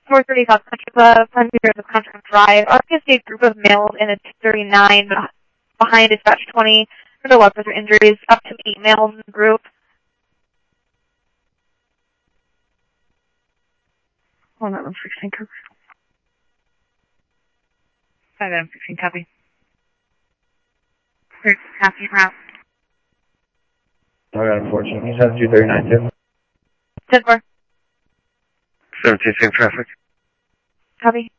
430 South Country Club, Front Zero of Contract Drive. RPSA group of males in a 239 behind dispatch 20 for the weapons or injuries, up to 8 males in the group. Hold on, I'm 16 copy. 5M16 copy. Copy, route. Alright, unfortunately. He's on 239 too. 10-4. 17 same traffic. Copy.